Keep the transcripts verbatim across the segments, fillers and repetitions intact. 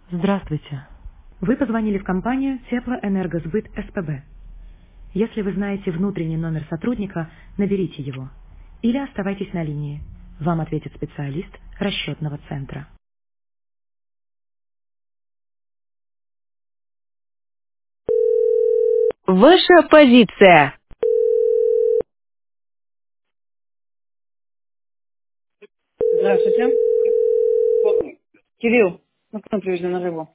Здравствуйте. Вы позвонили в компанию Теплоэнергосбыт СПБ. Если вы знаете внутренний номер сотрудника, наберите его. Или оставайтесь на линии. Вам ответит специалист расчетного центра. Ваша позиция. Здравствуйте. Кирилл, ну кто привезли на рыбу?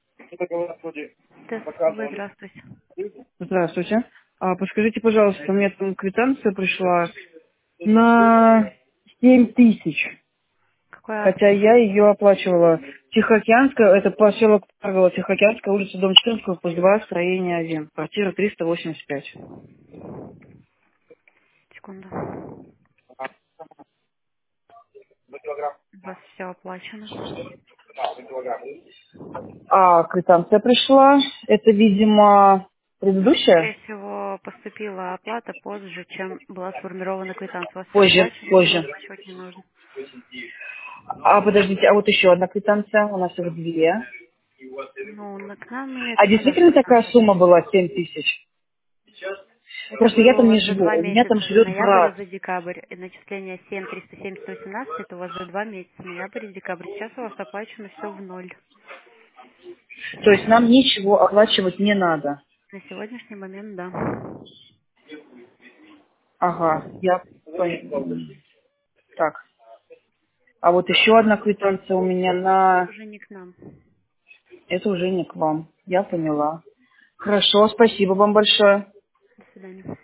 ТСПБ, здравствуйте. Здравствуйте. А, подскажите, пожалуйста, у меня там квитанция пришла на семь тысяч. Какой Хотя адрес? я ее оплачивала. Тихоокеанская, это поселок Паргола, Тихоокеанская, улица, дом четырнадцать, корпус два, строение один, квартира триста восемьдесят пять. Секунду. У вас все оплачено. А квитанция пришла, это, видимо, Скорее предыдущая? всего, поступила оплата позже, чем была сформирована квитанция. У вас все Позже, оплачено, ничего позже. оплачивать не нужно. А подождите, а вот еще одна квитанция, у нас их две. Ну, на- к нам А имеет действительно подача такая отношения. сумма была семь тысяч? Это Просто я было у там не вас за живу, два у меня там месяца, за живет ноябрь и брат. за декабрь. И начисление семь триста семьдесят восемнадцать, это у вас за два месяца, ноябрь и декабрь. Сейчас у вас оплачено все в ноль. То есть нам ничего оплачивать не надо. На сегодняшний момент, да. Ага, я поняла. Так, а вот еще одна квитанция у меня Это на... уже не к нам. Это уже не к вам. Я поняла. Хорошо, спасибо вам большое. До свидания.